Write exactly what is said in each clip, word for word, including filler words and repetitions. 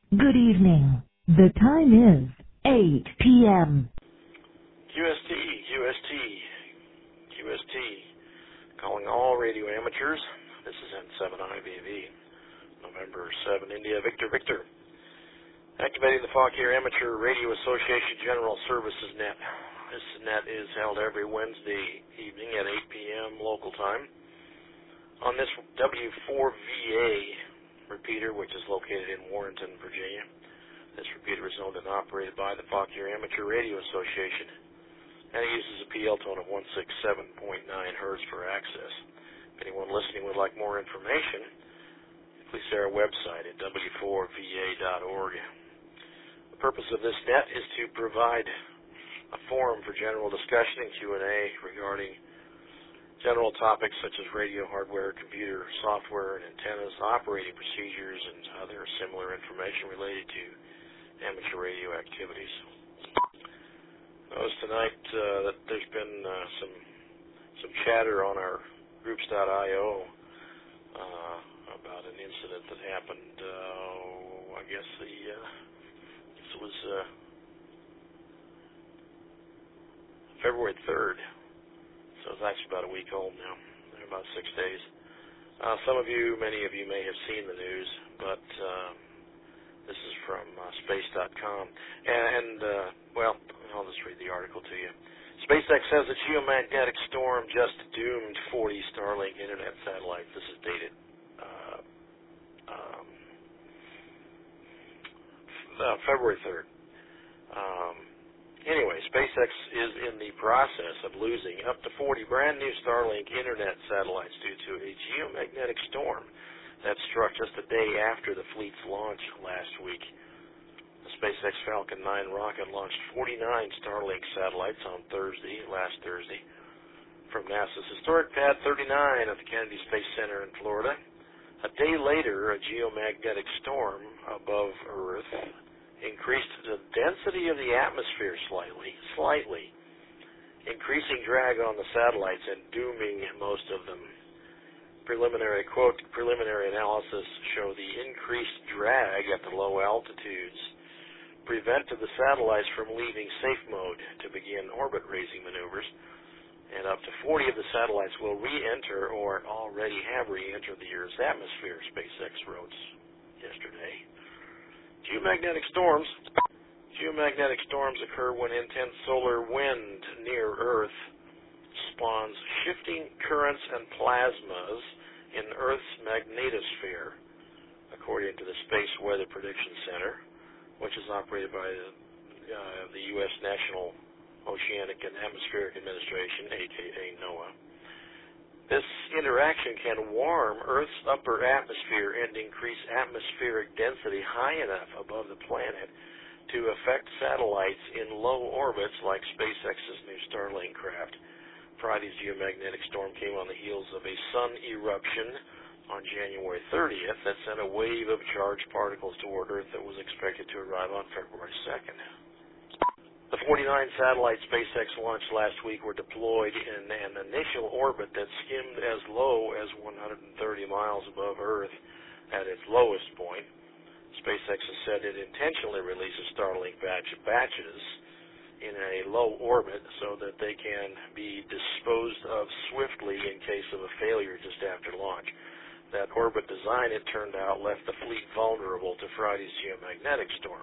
Good evening. The time is eight p m Q S T, Q S T, Q S T, calling all radio amateurs. This is N seven I V V, November seventh, India, Victor, Victor. Activating the Fauquier Amateur Radio Association General Services Net. This net is held every Wednesday evening at eight p m local time. On this W four V A repeater, which is located in Warrenton, Virginia. This repeater is owned and operated by the Fauquier Amateur Radio Association, and it uses a P L tone of one sixty-seven point nine hertz for access. If anyone listening would like more information, please see our website at w four v a dot org. The purpose of this net is to provide a forum for general discussion and Q and A regarding general topics such as radio hardware, computer software, and antennas, operating procedures, and other similar information related to amateur radio activities. Notice tonight uh, that there's been uh, some some chatter on our groups dot i o uh, about an incident that happened. Uh, I guess the uh, it was uh, February third. So it's actually about a week old now, about six days. Uh, some of you, many of you may have seen the news, but uh, this is from uh, space dot com. And, and uh, well, I'll just read the article to you. SpaceX says a geomagnetic storm just doomed forty Starlink internet satellites. This is dated uh, um, uh, February third. Um, Anyway, SpaceX is in the process of losing up to forty brand new Starlink internet satellites due to a geomagnetic storm that struck just a day after the fleet's launch last week. The SpaceX Falcon nine rocket launched forty-nine Starlink satellites on Thursday, last Thursday, from NASA's historic Pad thirty-nine at the Kennedy Space Center in Florida. A day later, a geomagnetic storm above Earth increased the density of the atmosphere slightly, slightly, increasing drag on the satellites and dooming most of them. Preliminary, quote, preliminary analysis show the increased drag at the low altitudes prevented the satellites from leaving safe mode to begin orbit raising maneuvers, and up to forty of the satellites will re-enter or already have re-entered the Earth's atmosphere, SpaceX wrote yesterday. Geomagnetic storms. Geomagnetic storms occur when intense solar wind near Earth spawns shifting currents and plasmas in Earth's magnetosphere, according to the Space Weather Prediction Center, which is operated by the, uh, the U S National Oceanic and Atmospheric Administration, aka NOAA. This interaction can warm Earth's upper atmosphere and increase atmospheric density high enough above the planet to affect satellites in low orbits like SpaceX's new Starlink craft. Friday's geomagnetic storm came on the heels of a sun eruption on January thirtieth that sent a wave of charged particles toward Earth that was expected to arrive on February second. The forty-nine satellites SpaceX launched last week were deployed in an initial orbit that skimmed as low as one hundred thirty miles above Earth at its lowest point. SpaceX has said it intentionally releases Starlink batch batches in a low orbit so that they can be disposed of swiftly in case of a failure just after launch. That orbit design, it turned out, left the fleet vulnerable to Friday's geomagnetic storm.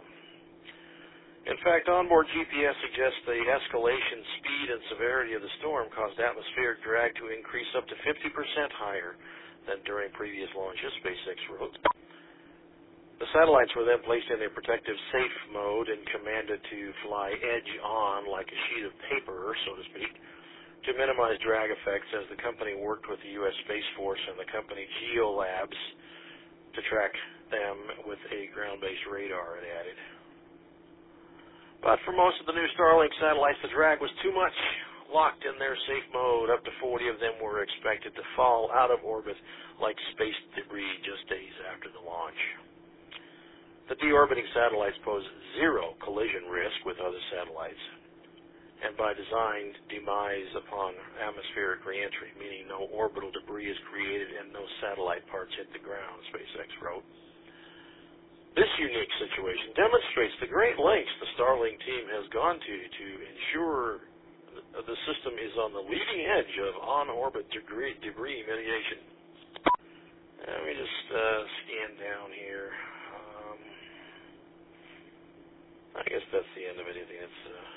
In fact, onboard G P S suggests the escalation speed and severity of the storm caused atmospheric drag to increase up to fifty percent higher than during previous launches, SpaceX wrote. The satellites were then placed in a protective safe mode and commanded to fly edge on like a sheet of paper, so to speak, to minimize drag effects as the company worked with the U S Space Force and the company GeoLabs to track them with a ground-based radar, it added. But for most of the new Starlink satellites, the drag was too much. Locked in their safe mode, up to forty of them were expected to fall out of orbit like space debris just days after the launch. The deorbiting satellites pose zero collision risk with other satellites, and by design, demise upon atmospheric reentry, meaning no orbital debris is created and no satellite parts hit the ground, SpaceX wrote. This unique situation demonstrates the great lengths the Starlink team has gone to to ensure the system is on the leading edge of on-orbit debris, debris mitigation. Let me just uh, scan down here. Um, I guess that's the end of anything that's uh,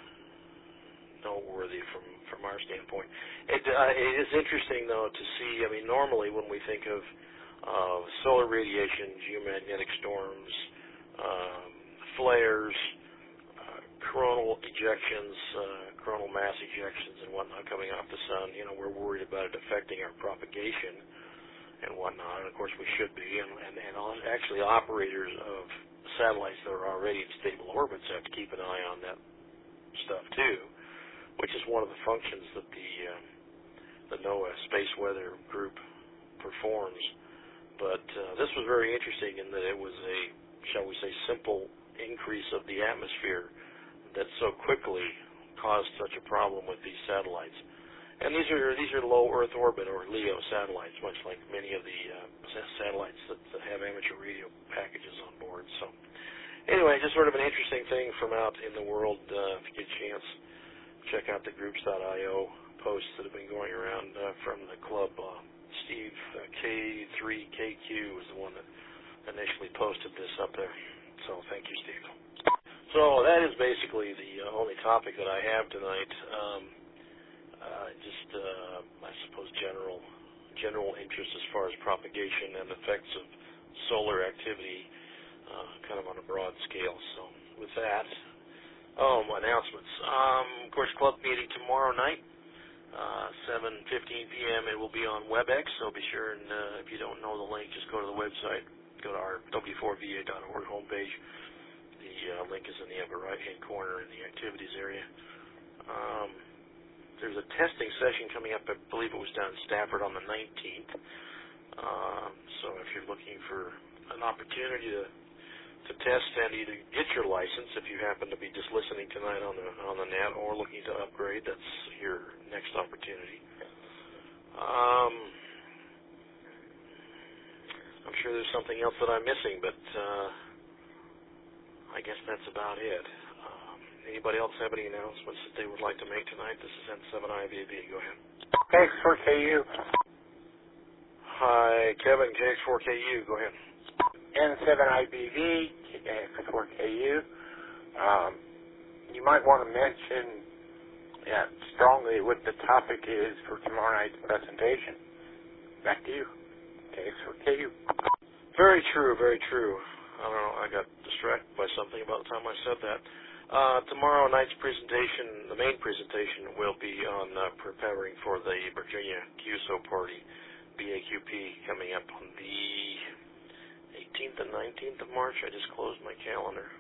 noteworthy from, from our standpoint. It, uh, it is interesting, though, to see, I mean, normally when we think of uh, solar radiation, geomagnetic storms, um, flares, uh, coronal ejections, uh, coronal mass ejections and whatnot coming off the sun, you know, we're worried about it affecting our propagation and whatnot, and of course we should be, and, and, and actually operators of satellites that are already in stable orbits have to keep an eye on that stuff too, which is one of the functions that the um, the NOAA Space Weather Group performs. But uh, this was very interesting in that it was a, shall we say, simple increase of the atmosphere that so quickly caused such a problem with these satellites. And these are these are low Earth orbit or LEO satellites, much like many of the uh, satellites that, that have amateur radio packages on board. So anyway, just sort of an interesting thing from out in the world. Uh, if you get a chance, check out the groups dot i o posts that have been going around uh, from the club. Uh, Steve uh, K three K Q was the one that initially posted this up there. So thank you, Steve. So that is basically the uh, only topic that I have tonight. Um, Uh, just, uh, I suppose, general general interest as far as propagation and effects of solar activity, uh, kind of on a broad scale. So with that, oh, my announcements. Um, of course, club meeting tomorrow night, uh, seven fifteen p.m. It will be on WebEx, so be sure and uh, if you don't know the link, just go to the website, go to our W four V A dot org homepage. The uh, link is in the upper right-hand corner in the activities area. Um, There's a testing session coming up. I believe it was down in Stafford on the nineteenth. Um, so if you're looking for an opportunity to to test and either get your license, if you happen to be just listening tonight on the on the net, or looking to upgrade, that's your next opportunity. Um, I'm sure there's something else that I'm missing, but uh, I guess that's about it. Anybody else have any announcements that they would like to make tonight? This is N seven I B V. Go ahead. K X four K U. Hi, Kevin, K X four K U. Go ahead. N seven I B V, K X four K U. Um, you might want to mention yeah, strongly what the topic is for tomorrow night's presentation. Back to you. K X four K U. Very true, very true. I don't know, I got distracted by something about the time I said that. Uh, tomorrow night's presentation, the main presentation, will be on uh, preparing for the Virginia Q S O party, B A Q P, coming up on the eighteenth and nineteenth of March. I just closed my calendar.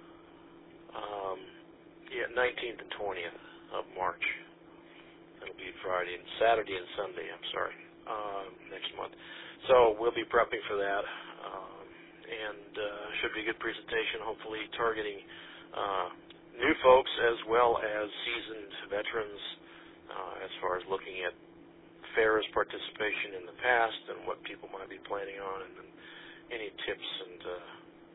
Um, yeah, nineteenth and twentieth of March. That'll be Friday and Saturday and Sunday, I'm sorry, uh, next month. So we'll be prepping for that, um, and uh, should be a good presentation, hopefully targeting Uh, new folks as well as seasoned veterans uh, as far as looking at FARA's participation in the past and what people might be planning on, and, and any tips and uh,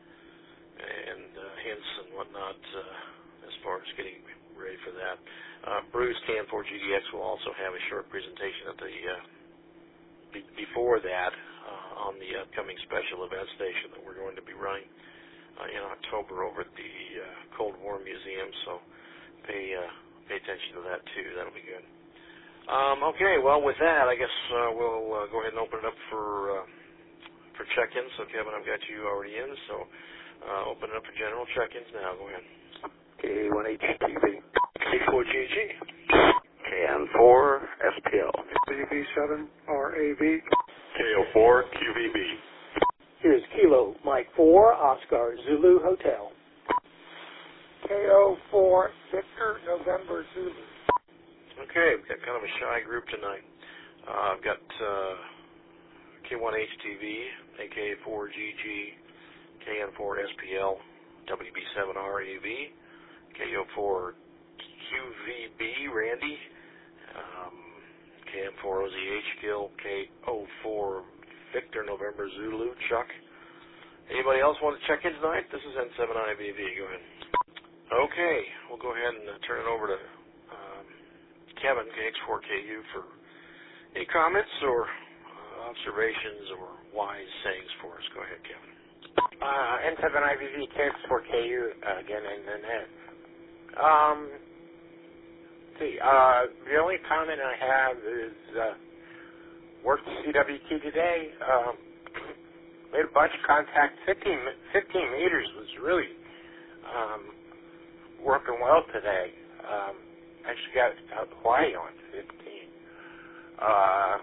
and uh, hints and whatnot uh, as far as getting ready for that. Uh, Bruce C A N four G D X will also have a short presentation at the uh, be- before that uh, on the upcoming special event station that we're going to be running Uh, in October over at the uh, Cold War Museum, so pay uh, pay attention to that too. That'll be good. Um, okay, well, with that, I guess uh, we'll uh, go ahead and open it up for uh, for check-ins. So, Kevin, I've got you already in, so uh, open it up for general check-ins now. Go ahead. K one H T V. K four G G. K N four S P L. W B seven R A V. K O four Q V B. Here's Kilo Mike four, Oscar Zulu Hotel. K O four Victor November Zulu. Okay, we've got kind of a shy group tonight. Uh, I've got uh, K one H T V, A K four G G, K N four S P L, W B seven R A V, K O four Q V B Randy, um, K N four O Z H Gil, K O four Victor November Zulu Chuck, Anybody else want to check in tonight? This is N seven I B V. Go ahead. Okay, we'll go ahead and uh, turn it over to um, Kevin, K X four K U, for any comments or uh, observations or wise sayings for us. Go ahead, Kevin. Uh, N seven I B V, K X four K U, uh, again, in the net. Um, see, uh, the only comment I have is, uh, worked C W T today, um, made a bunch of contact. fifteen, fifteen meters was really um, working well today. Um, actually got out Hawaii on fifteen. Uh,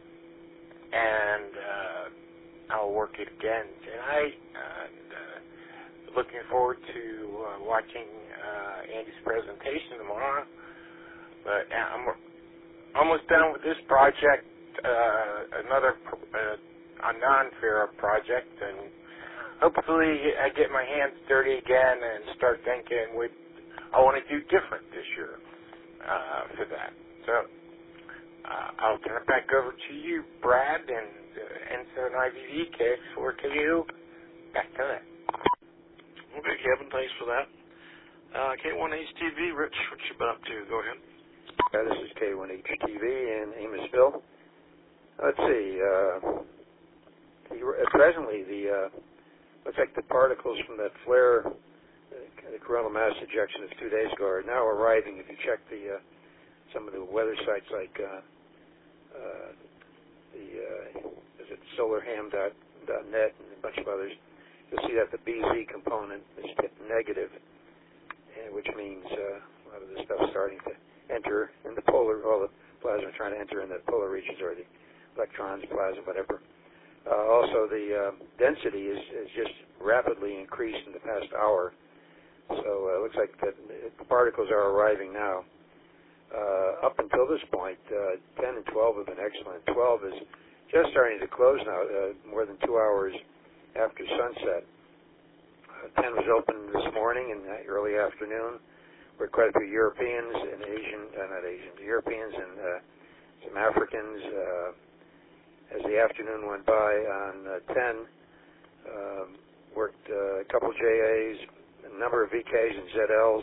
and uh, I'll work it again tonight. And uh, looking forward to uh, watching uh, Andy's presentation tomorrow. But uh, I'm almost done with this project. Uh, another uh, a non-fair project, and hopefully I get my hands dirty again and start thinking what I want to do different this year uh, for that. So uh, I'll turn it back over to you, Brad, and uh, N seven I V V, K X four K U. Back to that. Okay, Kevin, thanks for that. Uh, K one H T V, Rich, what you been up to? Go ahead. Uh, this is K one H T V in Amosville. Let's see. Uh, the, uh, presently, the uh, looks like the particles from that flare, uh, the coronal mass ejection of two days ago, are now arriving. If you check the uh, some of the weather sites like uh, uh, the uh, is it solarham dot net and a bunch of others, you'll see that the B Z component is tipped negative, and which means uh, a lot of this stuff starting to enter in the polar, all the plasma trying to enter in the polar regions, or the electrons, plasma, whatever. Uh, also, the uh, density is, is just rapidly increased in the past hour. So uh, it looks like that the particles are arriving now. Uh, up until this point, uh, ten and twelve have been excellent. twelve is just starting to close now, uh, more than two hours after sunset. Uh, ten was open this morning in the early afternoon, where quite a few Europeans and Asian, uh, not Asian, Europeans and uh, some Africans. Uh, as the afternoon went by on uh, ten, um, worked uh, a couple J As, a number of V Ks and Z Ls,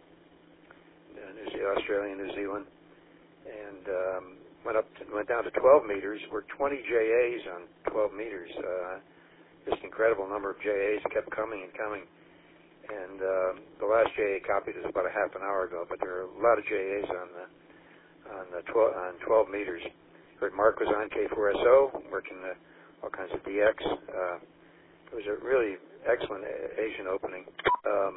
uh, New Zealand, Australia, and New Zealand, and um, went up to, went down to twelve meters. Worked twenty J As on twelve meters. Uh, just incredible number of J As kept coming and coming. And uh, the last J A copied was about a half an hour ago, but there are a lot of J As on the on the twelve on twelve meters. Heard Mark was on K four S O, working the, all kinds of D X. Uh, it was a really excellent Asian opening. Um,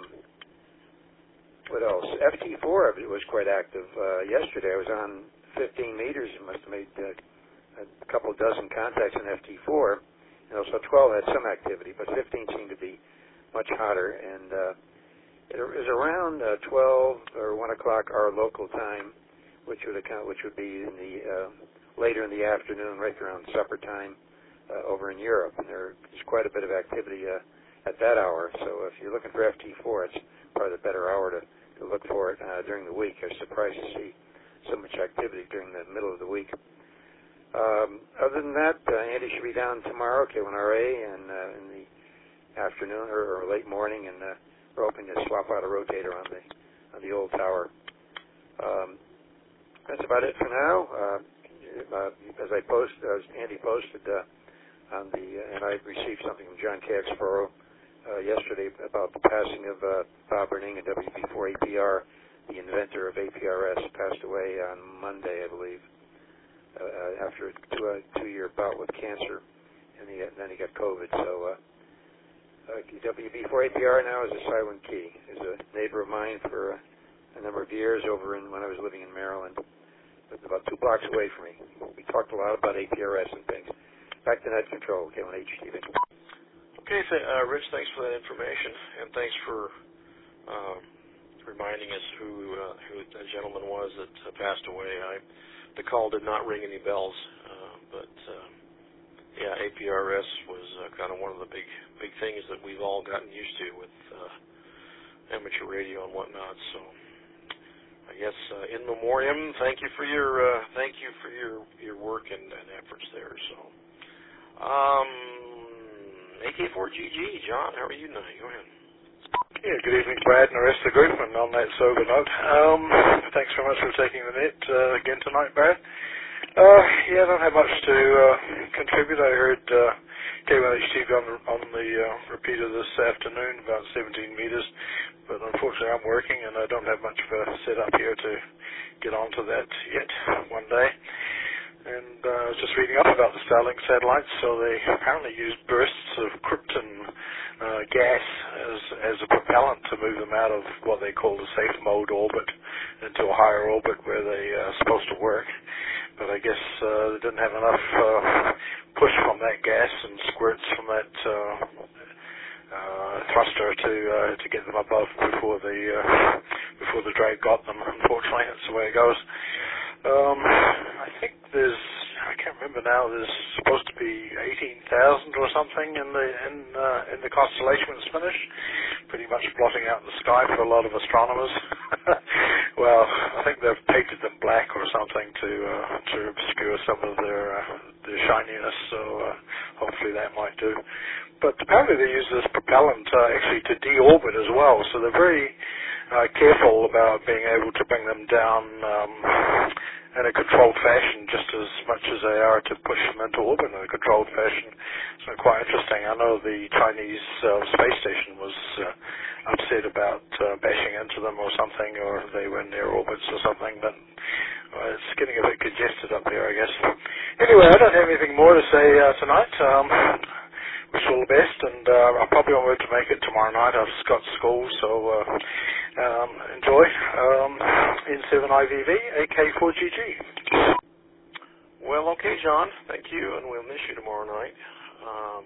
what else? F T four was quite active uh, yesterday. I was on fifteen meters and must have made uh, a couple dozen contacts in F T four. And also twelve had some activity, but fifteen seemed to be much hotter. And uh, it was around uh, twelve or one o'clock our local time, which would account, which would be in the uh, later in the afternoon, right around supper time uh, over in Europe. And there's quite a bit of activity uh, at that hour. So if you're looking for F T four, it's probably the better hour to, to look for it uh, during the week. I was surprised to see so much activity during the middle of the week. Um, other than that, uh, Andy should be down tomorrow, K one R A, and uh, in the afternoon or, or late morning, and uh, we're hoping to swap out a rotator on the on the old tower. Um, that's about it for now. Uh, Uh, as I post, as Andy posted uh, on the, uh, and I received something from John Caxborough uh, yesterday about the passing of uh, Bob Berning and W B four A P R, the inventor of A P R S, passed away on Monday, I believe, uh, after a two, uh, two-year bout with cancer, and, he, and then he got COVID. So uh, uh, W B four A P R now is a silent key. Is a neighbor of mine for uh, a number of years over in when I was living in Maryland. It's about two blocks away from me. We talked a lot about A P R S and things. Back to net control, K one H T V. Okay, th- uh, Rich, thanks for that information, and thanks for um, reminding us who uh, who the gentleman was that uh, passed away. I, the call did not ring any bells, uh, but uh, yeah, A P R S was uh, kind of one of the big big things that we've all gotten used to with uh, amateur radio and whatnot. So. I guess uh, in memoriam, thank you for your uh, thank you for your, your work and, and efforts there. So, um, A K four G G, John, how are you tonight? Go ahead. Yeah, good evening, Brad, and the rest of the group, and on that sober note, um, thanks very much for taking the net uh, again tonight, Brad. Uh, yeah, I don't have much to uh, contribute. I heard uh, K one H T V on, on the uh, repeater this afternoon, about seventeen meters, but unfortunately I'm working, and I don't have much of a setup here to get onto that yet one day. And uh, I was just reading up about the Starlink satellites, so they apparently use bursts of krypton uh, gas as as a propellant to move them out of what they call the safe mode orbit into a higher orbit where they are supposed to work. But I guess uh, they didn't have enough uh, push from that gas and squirts from that uh, uh, thruster to uh, to get them above before the uh, before the drag got them. Unfortunately, that's the way it goes. Um, I think there's, I can't remember now, there's supposed to be eighteen thousand or something in the in uh, in the constellation when it's finished, pretty much blotting out the sky for a lot of astronomers. Well, I think they've painted them black or something to uh, to obscure some of their uh, their shininess, so uh, hopefully that might do. But apparently they use this propellant uh, actually to deorbit as well, so they're very uh, careful about being able to bring them down um, in a controlled fashion, just as much as they are to push them into orbit in a controlled fashion. So quite interesting. I know the Chinese uh, space station was uh, upset about uh, bashing into them or something, or they were in their orbits or something, but uh, it's getting a bit congested up there, I guess. Anyway, I don't have anything more to say uh, tonight. Um, wish you all the best, and uh, I probably won't be able to make it tomorrow night. I've just got school, so uh, um, enjoy. Um, N seven I V V, A K four G G. Well, okay, John, thank you, and we'll miss you tomorrow night. Um,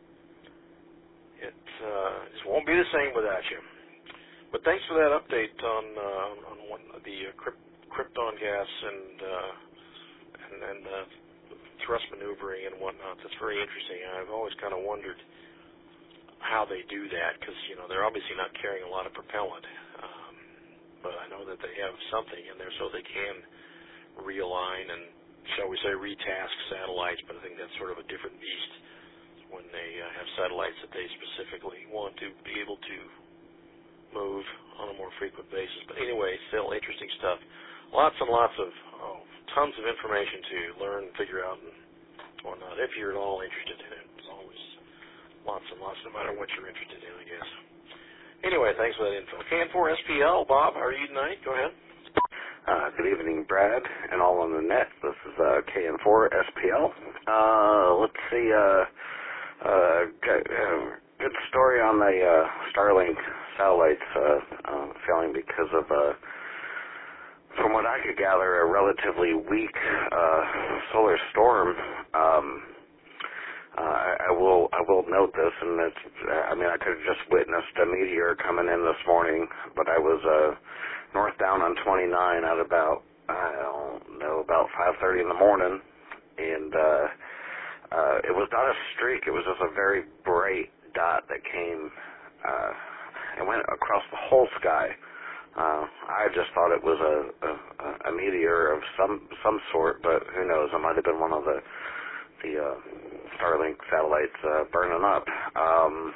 it uh, just won't be the same without you. But thanks for that update on uh, on one, the uh, crypt, krypton gas and uh, and, and uh, thrust maneuvering and whatnot. That's very interesting. I've always kind of wondered how they do that, because you know they're obviously not carrying a lot of propellant, um, but I know that they have something in there so they can realign and, shall we say, retask satellites. But I think that's sort of a different beast when they uh, have satellites that they specifically want to be able to move on a more frequent basis. But anyway, still interesting stuff. Lots and lots of oh, tons of information to learn, figure out, and whatnot. If you're at all interested in it, there's always lots and lots, no matter what you're interested in, I guess. Anyway, thanks for that info. K N four S P L, Bob, how are you tonight? Go ahead. Uh, good evening, Brad, and all on the net. This is uh, K N four S P L. Uh, let's see. Uh, uh, good, uh, good story on the uh, Starlink satellites uh, uh, failing because of, uh, from what I could gather, a relatively weak uh, solar storm. Um, uh, I will I will note this, and it's, I mean, I could have just witnessed a meteor coming in this morning, but I was uh, northbound on twenty-nine at about, I don't know, about five thirty in the morning, and uh, uh, it was not a streak. It was just a very bright dot that came uh, and went across the whole sky. Uh, I just thought it was a, a, a meteor of some some sort, but who knows? It might have been one of the the uh, Starlink satellites uh, burning up. Um,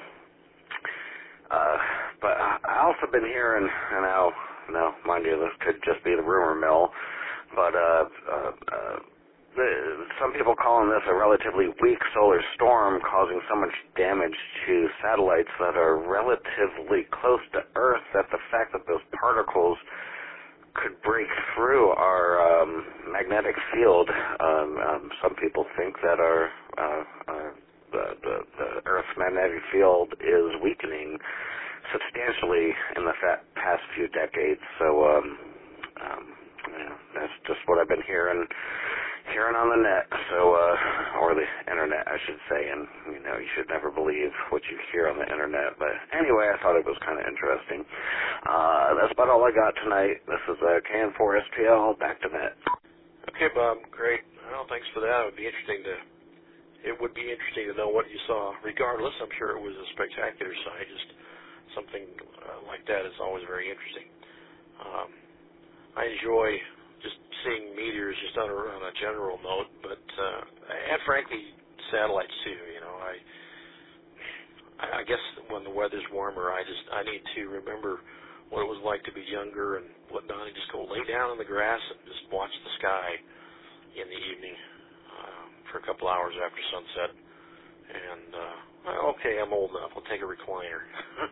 uh, but I also been hearing, and now, now, mind you, this could just be the rumor mill, but uh, uh, uh, the, some people calling this a relatively weak solar storm causing so much damage to satellites that are relatively close to Earth that the fact that those particles could break through our um, magnetic field. Um, um, some people think that our uh, uh, the, the, the Earth's magnetic field is weakening substantially in the fa- past few decades. So um, um, yeah, that's just what I've been hearing. Hearing on the net, so uh, or the internet, I should say, and you know, you should never believe what you hear on the internet. But anyway, I thought it was kind of interesting. Uh, that's about all I got tonight. This is uh, K N four S P L. Back to net. Okay, Bob. Great. Well, thanks for that. It would be interesting to. It would be interesting to know what you saw. Regardless, I'm sure it was a spectacular sight. Just something uh, like that is always very interesting. Um, I enjoy just seeing meteors just on a, on a general note, but uh, and frankly satellites too. You know, I I guess when the weather's warmer, I just I need to remember what it was like to be younger and whatnot, and just go lay down in the grass and just watch the sky in the evening uh, for a couple hours after sunset. And uh, well, okay, I'm old enough. I'll take a recliner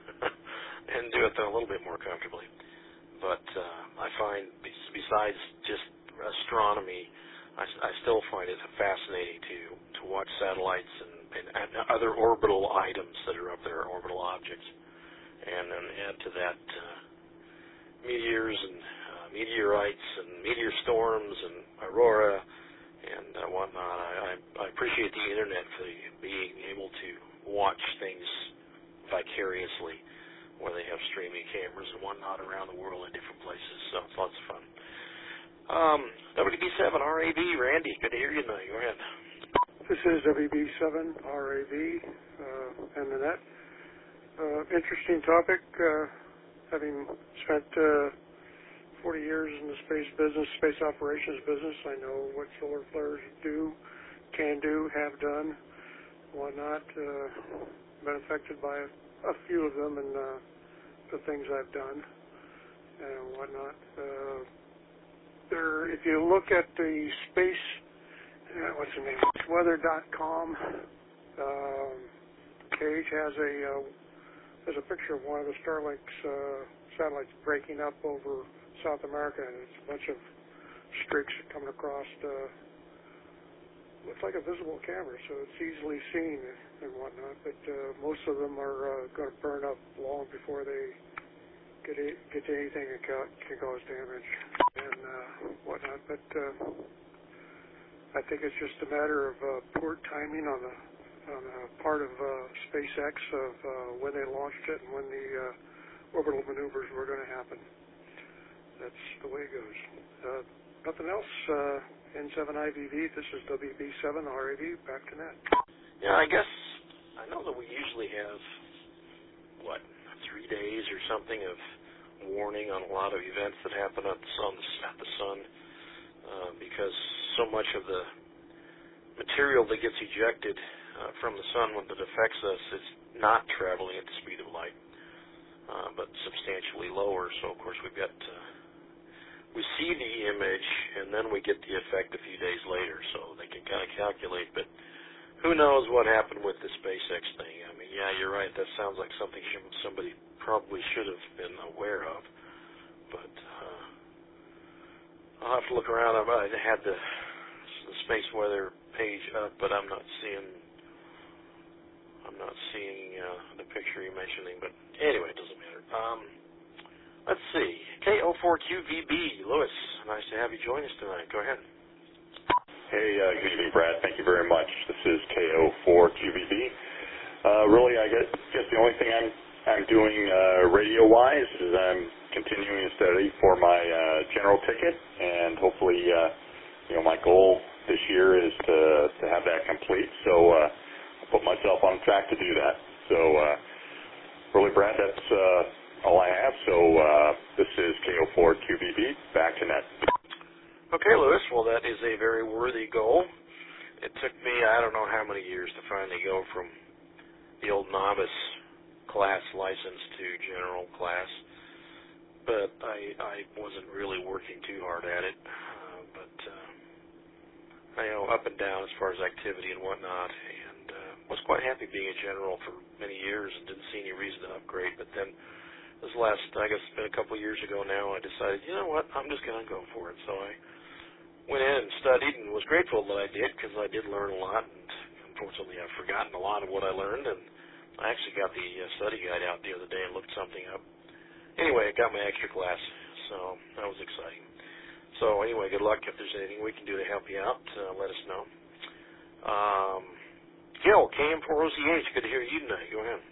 and do it a little bit more comfortably. But uh, I find besides just astronomy, I, I still find it fascinating to to watch satellites and, and, and other orbital items that are up there, orbital objects, and then add to that uh, meteors and uh, meteorites and meteor storms and aurora and uh, whatnot. I, I, I appreciate the internet for being able to watch things vicariously, where they have streaming cameras and whatnot around the world in different places. So it's lots of fun. Um, W B seven R A V, Randy, good to hear you tonight. Go ahead. This is W B seven R A V uh, and the net. Uh, interesting topic. Uh, having spent uh, forty years in the space business, space operations business, I know what solar flares do, can do, have done, whatnot. Uh, been affected by a, a few of them and uh, the things I've done and whatnot. Uh, there, if you look at the space, uh, what's the name? Weather dot com. Um, Cage has a uh, has a picture of one of the Starlink's uh, satellites breaking up over South America, and it's a bunch of streaks coming across. Uh, looks like a visible camera, so it's easily seen and whatnot. But uh, most of them are uh, going to burn up long before they get a, get to anything that ca- can cause damage and uh, whatnot. But uh, I think it's just a matter of uh, poor timing on the on the part of uh, SpaceX of uh, when they launched it and when the uh, orbital maneuvers were going to happen. That's the way it goes. Uh, nothing else. Uh, N seven I V V. This is W B seven R A V. Back to net. Yeah, I guess I know that we usually have what three days or something of warning on a lot of events that happen at the sun, at the sun, uh, because so much of the material that gets ejected uh, from the sun when it affects us is not traveling at the speed of light, uh, but substantially lower. So of course we've got uh, we see the image and then we get the effect a few days later. So they can kind of calculate, but who knows what happened with the SpaceX thing? I mean, yeah, you're right. That sounds like something somebody probably should have been aware of, but uh, I'll have to look around. I had the, the space weather page up, but I'm not seeing. I'm not seeing uh, the picture you're mentioning. But anyway, it doesn't matter. Um, let's see. K O four Q V B, Lewis. Nice to have you join us tonight. Go ahead. Hey, uh, good evening, Brad. Thank you very much. This is K O four Q V B. Uh, really, I guess, guess the only thing I'm I'm doing uh, radio-wise is I'm continuing to study for my uh, general ticket, and hopefully, uh, you know, my goal this year is to to have that complete. So uh, I put myself on track to do that. So uh, really, Brad, that's uh, all I have. So uh, this is K O four Q V B. Back to net. Okay, Lewis. Well, that is a very worthy goal. It took me I don't know how many years to finally go from the old novice class license to general class, but I I wasn't really working too hard at it. Uh, but uh, I know up and down as far as activity and whatnot, and uh, was quite happy being a general for many years and didn't see any reason to upgrade. But then this last, I guess it's been a couple of years ago now, I decided, you know what, I'm just going to go for it. So I went in and studied and was grateful that I did, because I did learn a lot, and unfortunately I've forgotten a lot of what I learned, and I actually got the uh, study guide out the other day and looked something up. Anyway, I got my extra class, so that was exciting. So anyway, good luck. If there's anything we can do to help you out, uh, let us know. Um, Gil, K M four O Z H, good to hear you tonight. Go ahead.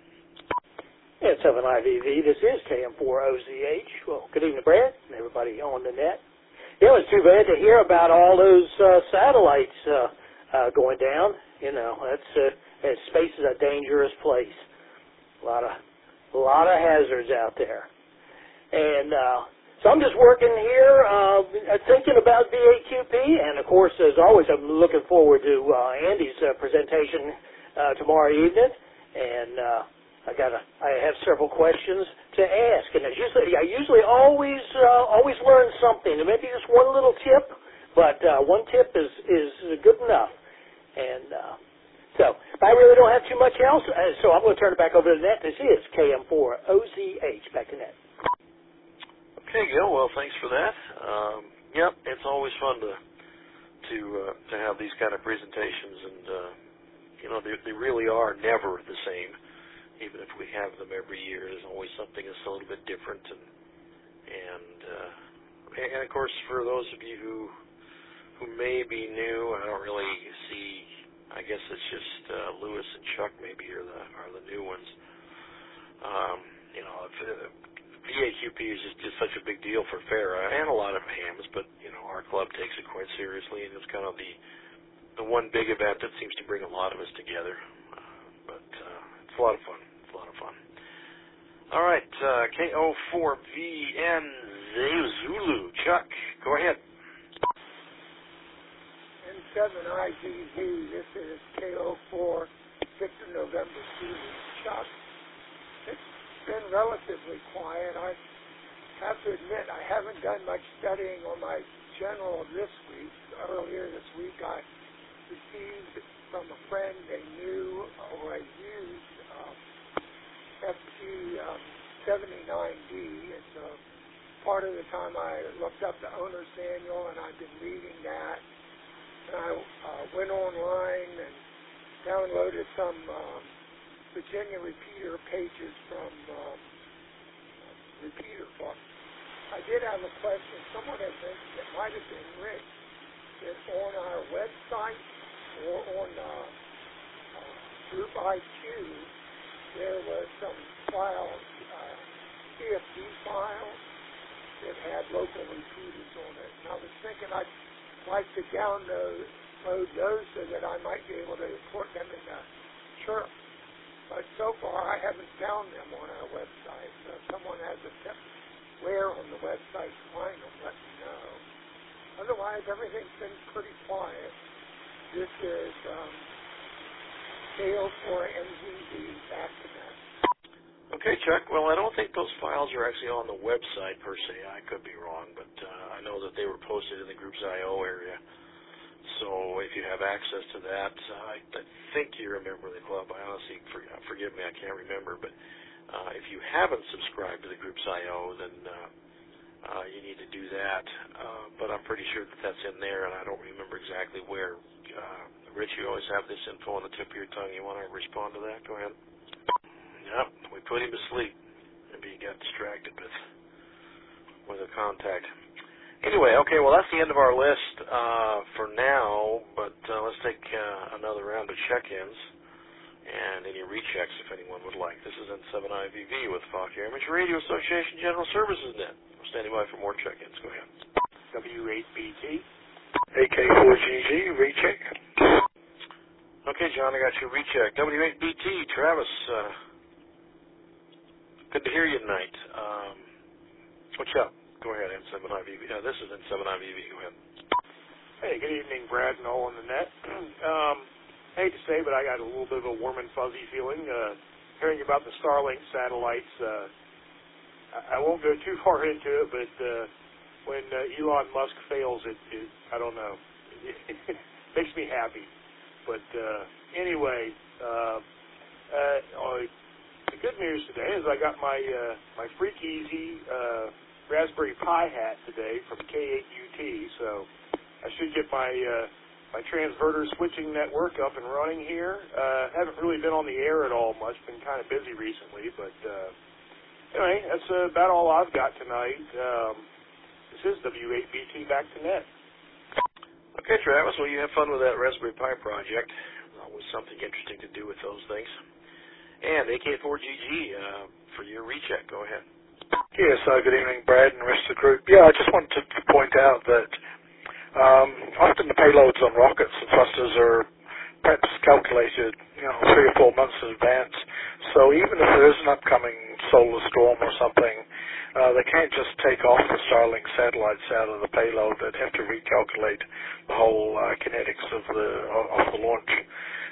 N seven I V V, this is K M four O Z H. Well, good evening, Brad, and everybody on the net. Yeah, it was too bad to hear about all those uh, satellites uh, uh, going down. You know, that's uh, that space is a dangerous place. A lot of, a lot of hazards out there. And uh, so I'm just working here, uh, thinking about V A Q P, and of course, as always, I'm looking forward to uh, Andy's uh, presentation uh, tomorrow evening. And uh, I got a, I have several questions to ask, and as usually, I usually always uh, always learn something, and maybe just one little tip, but uh, one tip is is good enough. And uh, so I really don't have too much else, uh, so I'm going to turn it back over to Net. This is K M four O Z H. Back to Net. Okay, Gil. Well, thanks for that. Um, yep, it's always fun to to uh, to have these kind of presentations, and uh, you know they, they really are never the same. Even if we have them every year, there's always something that's a little bit different. And and uh, and of course, for those of you who who may be new, I don't really see. I guess it's just uh, Lewis and Chuck maybe are the are the new ones. Um, you know, if, uh, V A Q P is just, just such a big deal for FARA and a lot of hams, but you know, our club takes it quite seriously, and it's kind of the the one big event that seems to bring a lot of us together. Uh, but uh, it's a lot of fun. It's a lot of fun. All right, uh, K O four V N Zulu. Chuck, go ahead. N seven I D V, this is K O four Victor November Zulu. Chuck, it's been relatively quiet. I have to admit I haven't done much studying on my general this week. Earlier this week I received from a friend a new or a used um, F G um, seventy-nine D. It's a part of the time I looked up the owner's manual, and I've been reading that. And I uh, went online and downloaded some um, Virginia repeater pages from um, repeater books. I did have a question. Someone had mentioned it might have been Rick, that on our website or on uh, uh, Group I Q, there was some files, uh, C F D files that had local repeaters on it. And I was thinking I'd like to download load those so that I might be able to import them into Chirp. But so far I haven't found them on our website. So if someone has a tip where on the website to find them, let me know. Otherwise, everything's been pretty quiet. This is um, K O four M Z D back to that. Okay, Chuck. Well, I don't think those files are actually on the website per se. I could be wrong, but uh, I know that they were posted in the Groups I O area. So if you have access to that, uh, I, I think you're a member of the club. I honestly, for, forgive me, I can't remember. But uh, if you haven't subscribed to the Groups I O, then uh, uh, you need to do that. Uh, but I'm pretty sure that that's in there, and I don't remember exactly where. Uh, Rich, you always have this info on the tip of your tongue. You want to respond to that? Go ahead. Yep, we put him to sleep. Maybe he got distracted with with a contact. Anyway, okay, well, that's the end of our list uh, for now, but uh, let's take uh, another round of check-ins and any rechecks if anyone would like. This is N seven I V V with Fauquier Amateur Radio Association General Services Net. I'm standing by for more check-ins. Go ahead. W eight B T. A K four G G, recheck. Okay, John, I got your recheck. W eight B T, Travis, uh, good to hear you tonight. Um, what's up? Go ahead, N seven I V V. Uh, this is N seven I V V. Go ahead. Hey, good evening, Brad and all on the net. um, I hate to say, but I got a little bit of a warm and fuzzy feeling uh, hearing about the Starlink satellites. Uh, I, I won't go too far into it, but uh, when uh, Elon Musk fails, it, it I don't know, it, it makes me happy. But uh, anyway, uh, uh, the good news today is I got my uh, my Freak Easy uh, Raspberry Pi hat today from K eight U T, so I should get my uh, my transverter switching network up and running here. Uh, haven't really been on the air at all much, been kind of busy recently, but uh, anyway, that's uh, about all I've got tonight. Um, this is W eight B T back to net. Okay, Travis, well, you have fun with that Raspberry Pi project. Always something interesting to do with those things. And A K four G G, uh, for your recheck, go ahead. Yes, uh, good evening, Brad and the rest of the group. Yeah, I just wanted to point out that um, often the payloads on rockets and thrusters are perhaps calculated, you know, three or four months in advance. So even if there is an upcoming solar storm or something, uh, they can't just take off the Starlink satellites out of the payload. They'd have to recalculate the whole uh, kinetics of the of the launch.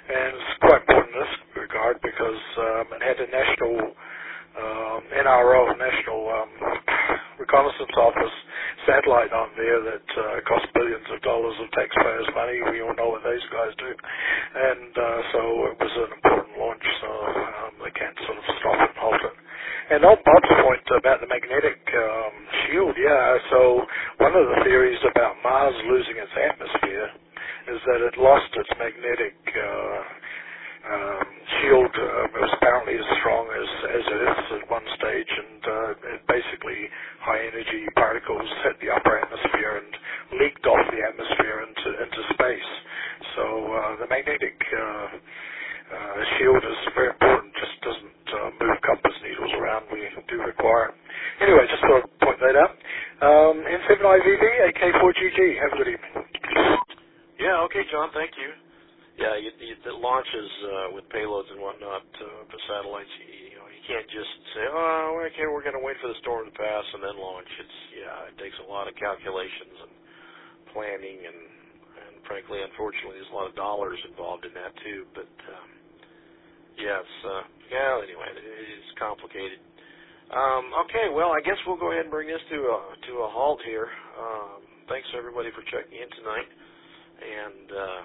and it's quite important in this regard because um, it had a national um, N R O, National um, Reconnaissance Office satellite on there that uh, cost billions of dollars of taxpayers' money. We all know what those guys do. And uh, so it was an important launch, so um, they can't sort of stop it and halt it. And on Bob's point about the magnetic um, shield, yeah, so one of the theories about Mars losing its atmosphere is that it lost its magnetic uh, um, shield. Uh, it was apparently as strong as, as it is at one stage, and uh, it basically high-energy particles hit the upper atmosphere and leaked off the atmosphere into, into space. So uh, the magnetic uh, uh, shield is very important, just doesn't uh, move compass needles around. We do require it. Anyway, just thought I'd point that out. Um, N seven I V V, A K four G G, have a good evening. Yeah, okay, John, thank you. Yeah, you, you, the launches uh, with payloads and whatnot uh, for satellites, you, you know, you can't just say, oh, okay, we're going to wait for the storm to pass and then launch. It's yeah, it takes a lot of calculations and planning, and, and frankly, unfortunately, there's a lot of dollars involved in that too. But um, yeah, it's uh, yeah. Anyway, it, it's complicated. Um, okay, well, I guess we'll go ahead and bring this to a to a halt here. Um, thanks everybody for checking in tonight, and. Uh,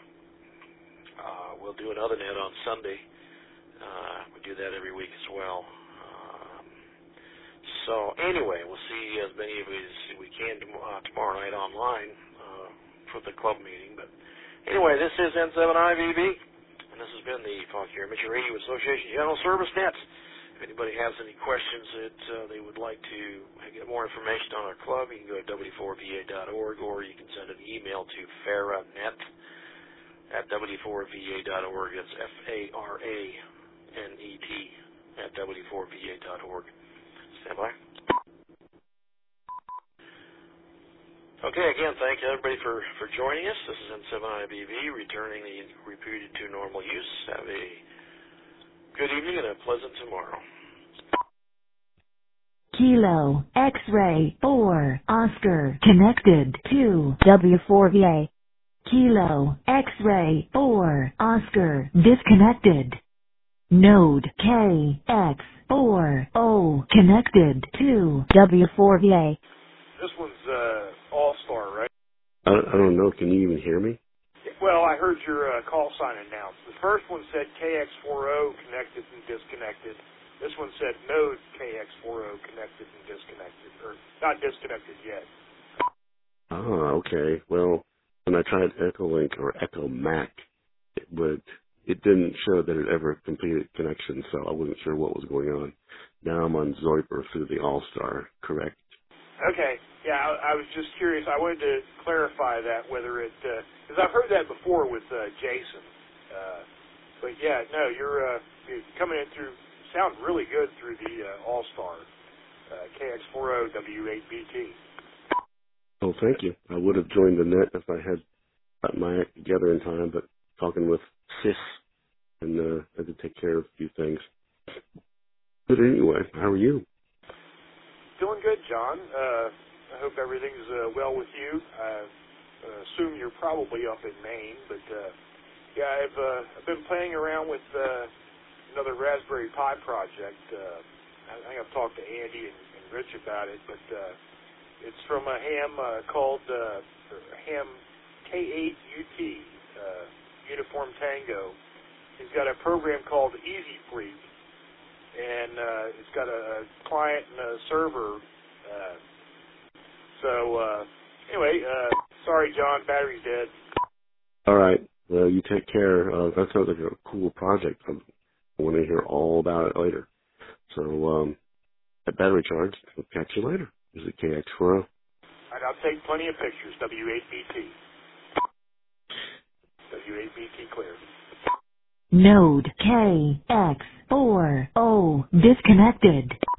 Uh, we'll do another net on Sunday. Uh, we do that every week as well. Um, so anyway, we'll see as many of you as we can tom- uh, tomorrow night online uh, for the club meeting. But anyway, this is N seven I V V, and this has been the Fauquier Mission Radio Association General Service Net. If anybody has any questions that uh, they would like to get more information on our club, you can go to W four V A dot org, or you can send an email to FaraNet at W four V A dot org. It's F A R A N E T at W four V A dot org. Stand by. Okay, again, thank you everybody for, for joining us. This is N seven I V V, returning the repeated to normal use. Have a good evening and a pleasant tomorrow. Kilo, X-ray, four, Oscar, connected to W four V A. Kilo, X-ray, four, Oscar, disconnected. Node K X four O, connected to W four V A. This one's uh, All-Star, right? I, I don't know. Can you even hear me? Well, I heard your uh, call sign announced. The first one said K X four O, connected and disconnected. This one said Node K X four O, connected and disconnected. Or not disconnected yet. Ah, okay. Well, when I tried Echolink or Echo Mac, it would it didn't show that it ever completed connection, so I wasn't sure what was going on. Now I'm on Zoiper through the All-Star, correct? Okay. Yeah, I, I was just curious. I wanted to clarify that, whether it, because uh, I've heard that before with uh, Jason. Uh, but yeah, no, you're, uh, you're coming in through, sound really good through the uh, All-Star, uh, K X four O W eight B T. Oh, thank you. I would have joined the net if I had got my act together in time, but talking with Sis and uh, had to take care of a few things. But anyway, how are you? Doing good, John. Uh, I hope everything's uh, well with you. I uh, assume you're probably up in Maine, but uh, yeah, I've, uh, I've been playing around with uh, another Raspberry Pi project. Uh, I think I've talked to Andy and, and Rich about it, but uh, it's from a ham uh, called uh, ham K eight U T, uh, Uniform Tango. He's got a program called Easy Freak, and uh, it's got a client and a server. Uh, so uh, anyway, uh, sorry, John, battery's dead. All right. Well, you take care. Uh, that sounds like a cool project. I want to hear all about it later. So, um, at battery charge, I'll catch you later. Is it K X four O? All right, I'll take plenty of pictures. W eight B T. W eight B T clear. Node K X four O disconnected.